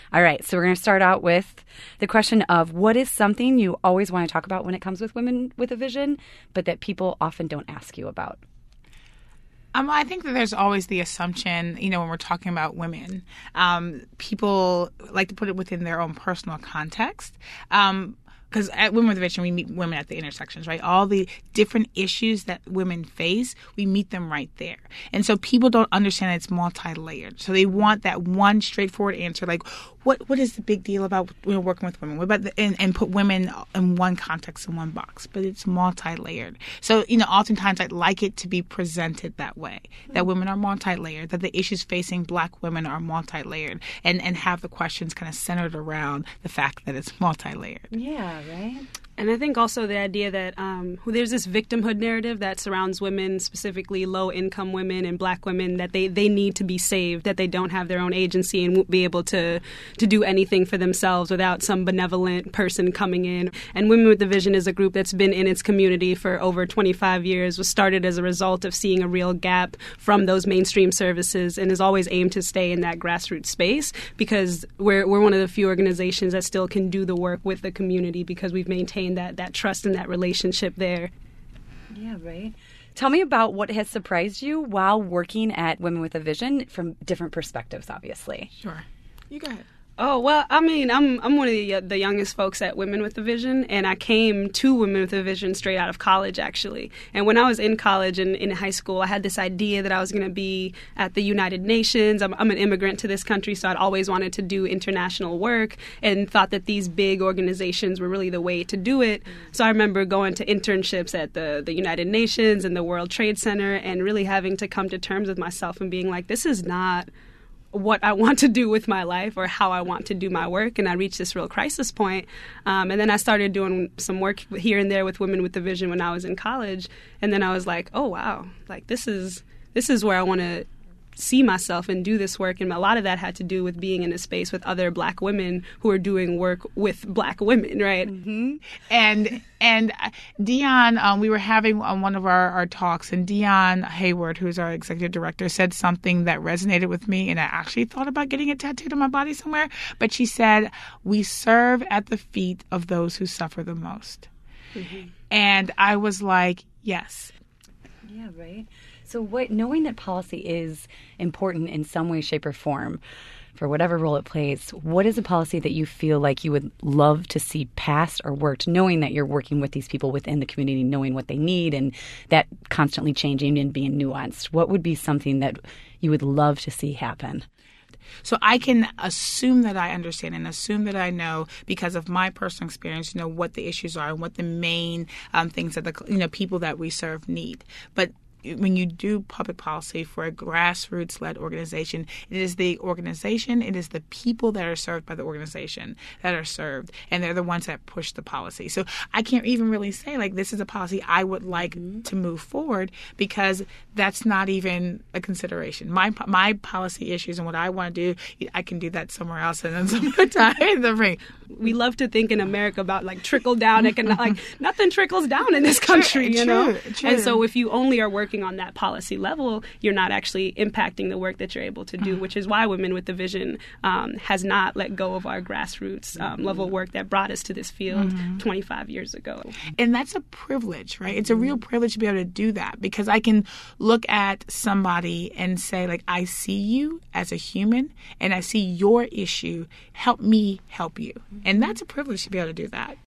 All right, so we're going to start out with the question of what is something you always want to talk about when it comes with women with a vision, but that people often don't ask you about? I think that there's always the assumption, when we're talking about women, people like to put it within their own personal context. Because at Women with a Vision, we meet women at the intersections, right? All the different issues that women face, we meet them right there. And so people don't understand that it's multi-layered. So they want that one straightforward answer, like, what is the big deal about working with women? What about and put women in one context, in one box? But it's multi-layered. So, oftentimes I'd like it to be presented that way, that women are multi-layered, that the issues facing Black women are multi-layered, and have the questions kind of centered around the fact that it's multi-layered. Yeah. Right. And I think also the idea that there's this victimhood narrative that surrounds women, specifically low-income women and Black women, that they need to be saved, that they don't have their own agency and won't be able to do anything for themselves without some benevolent person coming in. And Women with a Vision is a group that's been in its community for over 25 years, was started as a result of seeing a real gap from those mainstream services, and has always aimed to stay in that grassroots space because we're one of the few organizations that still can do the work with the community because we've maintained that trust and that relationship there. Yeah, right. Tell me about what has surprised you while working at Women with a Vision from different perspectives, obviously. Sure. You go ahead. Oh, well, I mean, I'm one of the youngest folks at Women with a Vision, and I came to Women with a Vision straight out of college, actually. And when I was in college and in high school, I had this idea that I was going to be at the United Nations. I'm an immigrant to this country, so I'd always wanted to do international work and thought that these big organizations were really the way to do it. So I remember going to internships at the United Nations and the World Trade Center and really having to come to terms with myself and being like, this is not what I want to do with my life or how I want to do my work. And I reached this real crisis point. And then I started doing some work here and there with Women with a Vision when I was in college. And then I was like, oh, wow, like this is where I want to see myself and do this work. And a lot of that had to do with being in a space with other Black women who are doing work with Black women, right? Mm-hmm. And Dion, we were having one of our talks, and Dion Hayward, who's our executive director, said something that resonated with me, and I actually thought about getting it tattooed on my body somewhere. But she said, we serve at the feet of those who suffer the most. Mm-hmm. And I was like, yes. Yeah, right. So knowing that policy is important in some way, shape, or form, for whatever role it plays, what is a policy that you feel like you would love to see passed or worked, knowing that you're working with these people within the community, knowing what they need, and that constantly changing and being nuanced? What would be something that you would love to see happen? So I can assume that I understand and assume that I know because of my personal experience, what the issues are and what the main things that the people that we serve need. But when you do public policy for a grassroots-led organization, it is the organization, it is the people that are served by the organization that are served, and they're the ones that push the policy. So I can't even really say, like, this is a policy I would like to move forward because that's not even a consideration. My policy issues and what I want to do, I can do that somewhere else and then some other time. We love to think in America about, like, trickle-down economic, like, nothing trickles down in this country, True. And so if you only are working on that policy level, you're not actually impacting the work that you're able to do, which is why Women with a Vision has not let go of our grassroots level work that brought us to this field 25 years ago. And that's a privilege, right? It's a real privilege to be able to do that because I can look at somebody and say, like, I see you as a human and I see your issue. Help me help you. And that's a privilege to be able to do that.